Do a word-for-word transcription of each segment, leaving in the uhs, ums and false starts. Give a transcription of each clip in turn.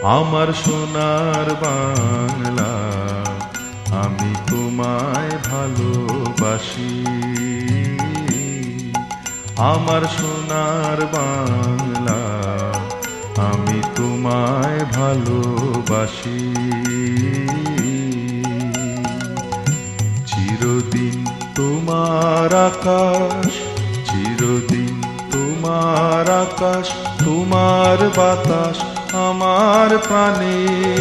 আমার সোনার বাংলা আমি তোমায় ভালোবাসি। আমার সোনার বাংলা আমি তোমায় ভালোবাসি। চিরদিন তোমার আকাশ, চিরদিন তোমার আকাশ, তোমার বাতাস আমার প্রাণে,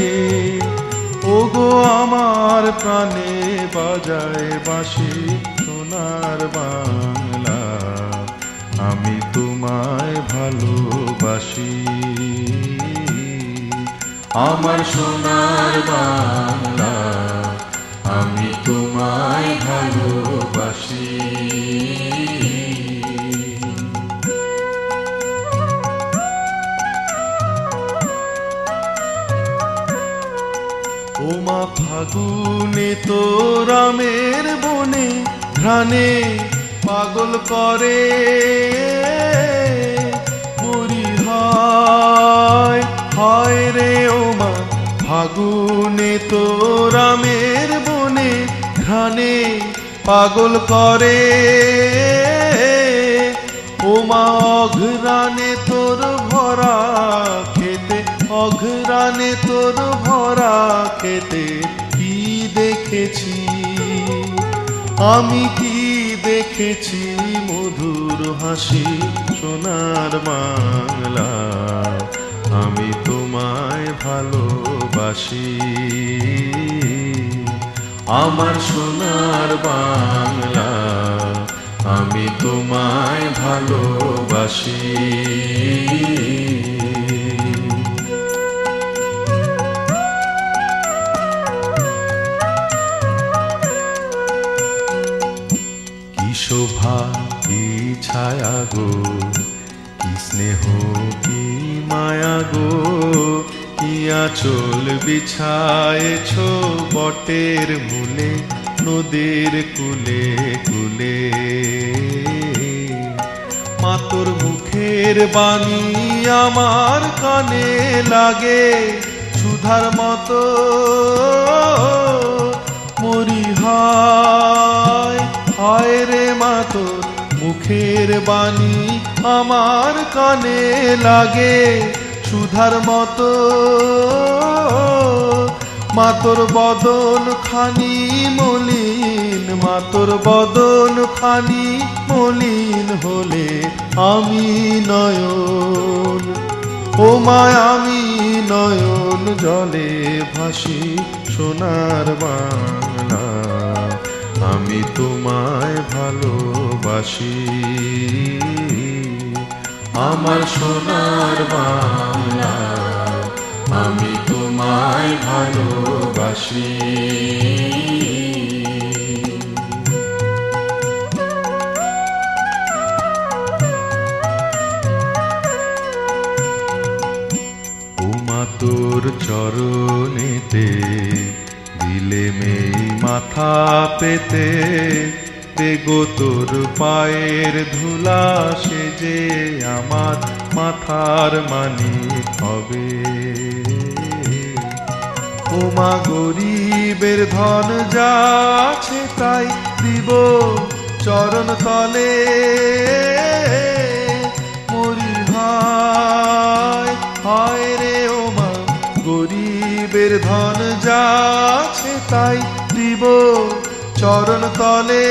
ওগো আমার প্রাণে বাজায় বাঁশি সোনার বাংলা আমি তোমায় ভালোবাসি। আমার সোনার বাংলা আমি তোমায় ভালোবাসি। ওমা ফাগুনে তোর আমের বনে ঘ্রাণে পাগল করে মরি হায় হায় রে। ওমা ফাগুনে তোর আমের বনে ঘ্রাণে পাগল করে, ওমা অঘ্রাণে তোর ভরা খেতে, অঘ্রাণে তোর ভরা খেতে কি দেখেছি আমি, কি দেখেছি মধুর হাসি সোনার বাংলা আমি তোমায় ভালোবাসি। আমার সোনার বাংলা আমি তোমায় ভালোবাসি। কি শোভা কি ছায়া গো, কি স্নেহ কি মায়া গো, কি আঁচল বিছায়েছ বটের মূলে নদীর কুলে কুলে। মা তোর মুখের বাণী আমার কানে লাগে সুধার মতো, মরি হায় হায় রে। মা তোর মুখের বাণী আমার কানে লাগে সুধার মতো, মা তোর বদন খানি মলিন, মা তোর বদন খানি মলিন হলে আমি নয়ন, ও মা আমি নয়ন জলে ভাসি সোনার বাংলা আমি তোমায় ভালোবাসি। আমার সোনার বাংলা আমি তোমায় ভালোবাসি। ওমা তোর চরণেতে দিলে মেই মাথা পেতে, দেগো তোর পায়ের ধুলা সে যে আমার মাথার মানিক হবে। ওমা গরিবের ধন যা আছে তাই দিব চরণ তলে, মরি হায় হায় রে। ওমা গরিবের ধন যা আছে তাই দিব চরণ তলে,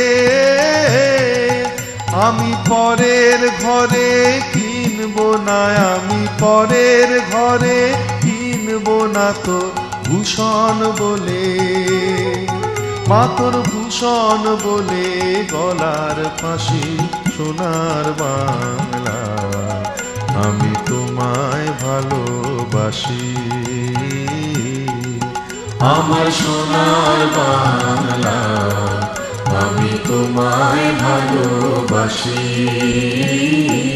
আমি পরের ঘরে কিনব না, আমি পরের ঘরে কিনব না তো ভূষণ বলে, মা তোর ভূষণ বলে গলার ফাঁসি সোনার বাংলা আমি তোমায় ভালোবাসি। আমার সোনার বাংলা আমি তোমায় ভালোবাসি।